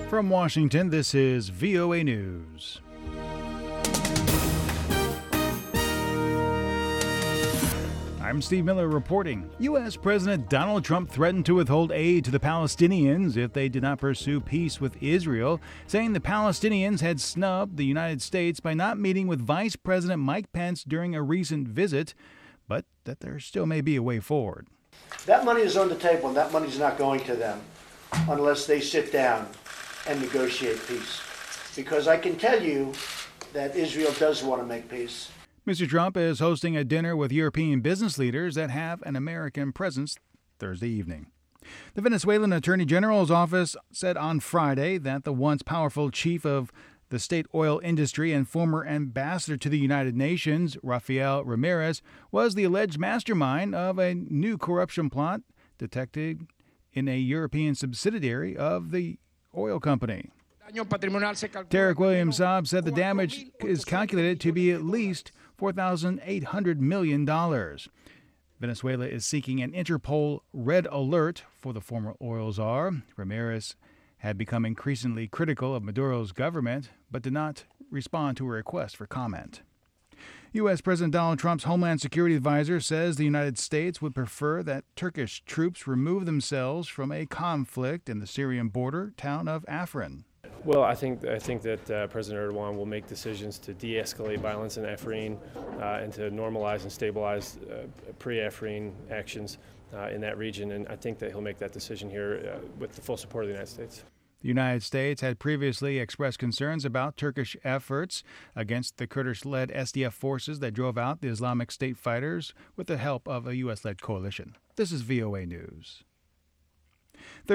From Washington, this is VOA News. I'm Steve Miller reporting. U.S. President Donald Trump threatened to withhold aid to the Palestinians if they did not pursue peace with Israel, saying the Palestinians had snubbed the United States by not meeting with Vice President Mike Pence during a recent visit, but that there still may be a way forward. That money is on the table, and that money is not going to them unless they sit down and negotiate peace. Because I can tell you that Israel does want to make peace. Mr. Trump is hosting a dinner with European business leaders that have an American presence Thursday evening. The Venezuelan Attorney General's office said on Friday that the once powerful chief of the state oil industry and former ambassador to the United Nations, Rafael Ramirez, was the alleged mastermind of a new corruption plot detected in a European subsidiary of the oil company. Tarek Williams-Saab said the damage is calculated to be at least $4,800 million. Venezuela is seeking an Interpol red alert for the former oil czar. Ramirez had become increasingly critical of Maduro's government, but did not respond to a request for comment. U.S. President Donald Trump's Homeland Security advisor says the United States would prefer that Turkish troops remove themselves from a conflict in the Syrian border town of Afrin. Well, I think that President Erdogan will make decisions to de-escalate violence in Afrin and to normalize and stabilize pre-Afrin actions in that region, and I think that he'll make that decision here with the full support of the United States. The United States had previously expressed concerns about Turkish efforts against the Kurdish-led SDF forces that drove out the Islamic State fighters with the help of a U.S.-led coalition. This is VOA News.